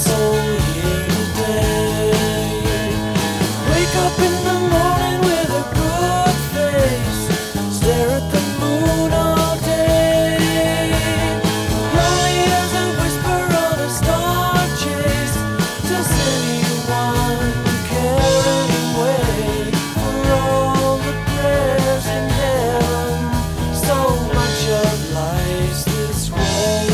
soul here today. Wake up in the morning with a good face, stare at the moon all day. Lonely as a whisper on a star chase. Does anyone care anyway? For all the prayers in heaven, so much of life's this way.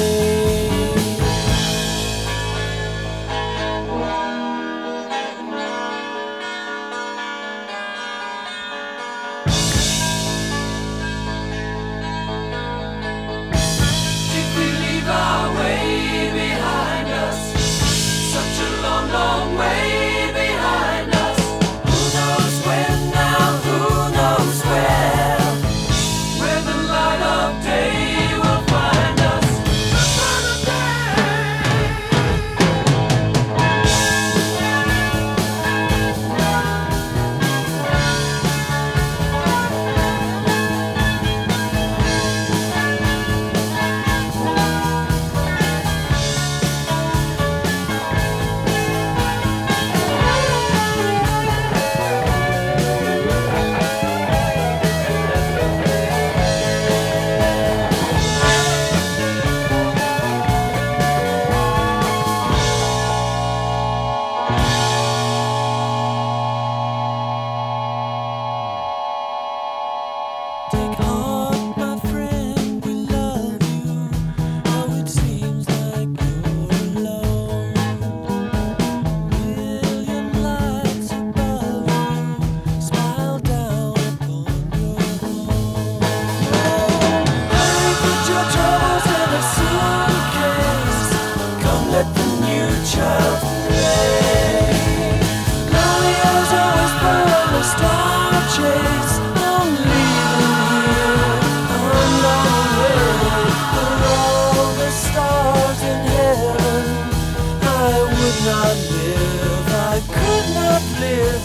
Did we leave our way behind us? Such a long, long way behind us. Who knows when now, who knows where the light of day will find us. Another Take heart, my friend, we love you. Oh, it seems like you're alone. Million lights above you, smile down upon your home. Hurry, put your troubles in a suitcase. Come, let the new child play. Lonely as a whisper on a star chase. Don't leave him here unknown way. For all the stars in heaven, I would not live, I could not live